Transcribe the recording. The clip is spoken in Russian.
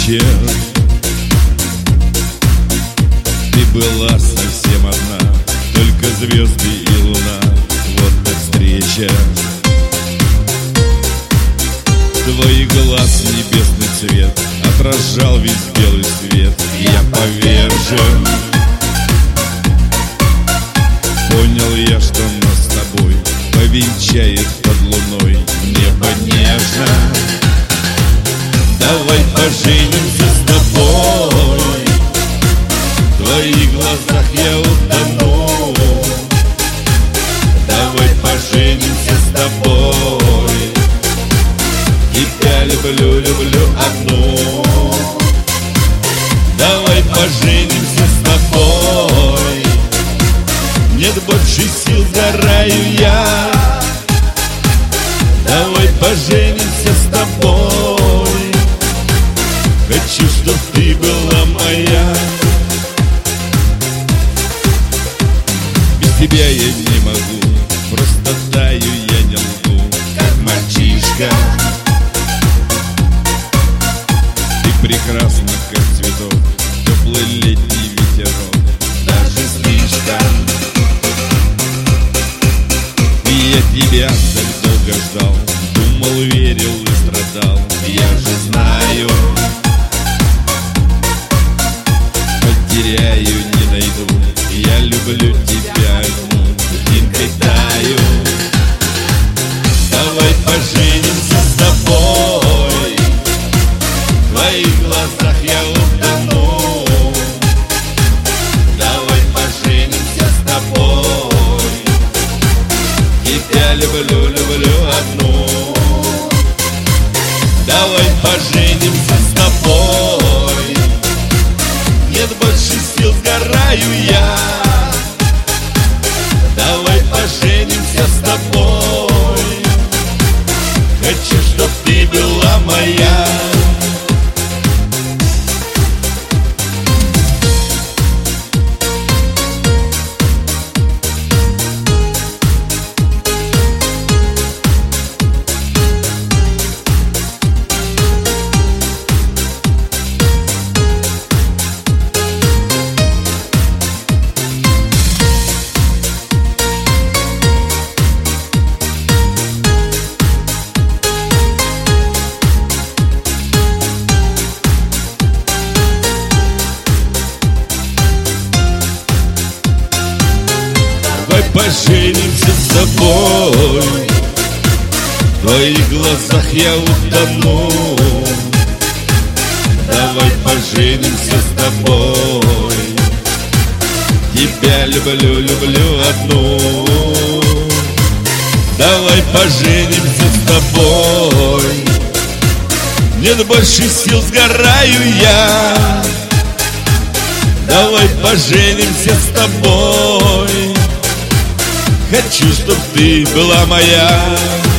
вечер ты была совсем одна, только звезды и луна. Вот так встреча. Твоих глаз небесный цвет отражал весь белый свет. Я повержен. Понял я, что нас с тобой повенчает под луной небо нежно. Давай поженимся с тобой. В твоих глазах я утону. Давай поженимся с тобой. Тебя люблю, люблю одну. Давай поженимся с тобой. Нет больше сил, сгораю я. Давай поженимся с тобой. Хочу, чтоб ты была моя. Без тебя я не могу, просто таю, я не лгу, как мальчишка. Ты прекрасна, как цветок, теплый летний ветерок, даже слишком. И я тебя так долго ждал, думал, верил и страдал. Я же знаю, потеряю, не найду. Я люблю тебя одну, динкой таю. Давай поженимся с тобой. В твоих глазах я утону. Давай поженимся с тобой. Тебя люблю, люблю одну. Давай поженимся с тобой. Нет больше сил, сгораю я. Давай поженимся с тобой. Хочу, чтоб ты была моя. Давай поженимся с тобой. В твоих глазах я утону. Давай поженимся с тобой. Тебя люблю, люблю одну. Давай поженимся с тобой. Нет больше сил, сгораю я. Давай поженимся с тобой. Хочу, чтоб ты была моя.